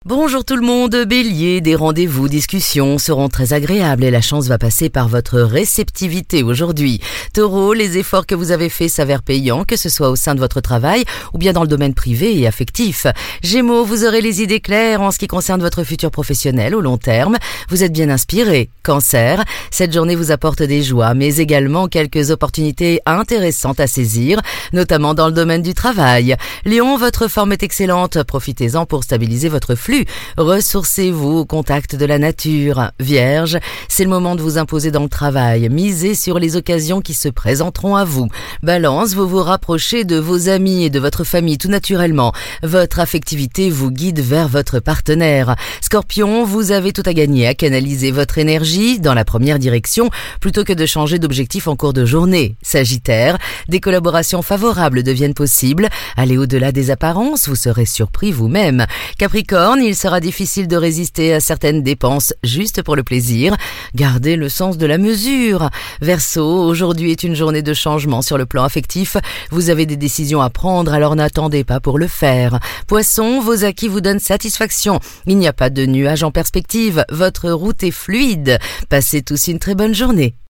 Bonjour tout le monde, Bélier, des rendez-vous, discussions seront très agréables et la chance va passer par votre réceptivité aujourd'hui. Taureau, les efforts que vous avez faits s'avèrent payants, que ce soit au sein de votre travail ou bien dans le domaine privé et affectif. Gémeaux, vous aurez les idées claires en ce qui concerne votre futur professionnel au long terme. Vous êtes bien inspiré. Cancer, cette journée vous apporte des joies, mais également quelques opportunités intéressantes à saisir, notamment dans le domaine du travail. Lion, votre forme est excellente, profitez-en pour stabiliser votre flux. Ressourcez-vous au contact de la nature. Vierge, c'est le moment de vous imposer dans le travail. Misez sur les occasions qui se présenteront à vous. Balance, vous vous rapprochez de vos amis et de votre famille tout naturellement. Votre affectivité vous guide vers votre partenaire. Scorpion, vous avez tout à gagner à canaliser votre énergie dans la première direction plutôt que de changer d'objectif en cours de journée. Sagittaire, des collaborations favorables deviennent possibles. Allez au-delà des apparences, vous serez surpris vous-même. Capricorne, il sera difficile de résister à certaines dépenses juste pour le plaisir. Gardez le sens de la mesure. Verseau, aujourd'hui est une journée de changement sur le plan affectif. Vous avez des décisions à prendre, alors n'attendez pas pour le faire. Poisson, vos acquis vous donnent satisfaction. Il n'y a pas de nuages en perspective. Votre route est fluide. Passez tous une très bonne journée.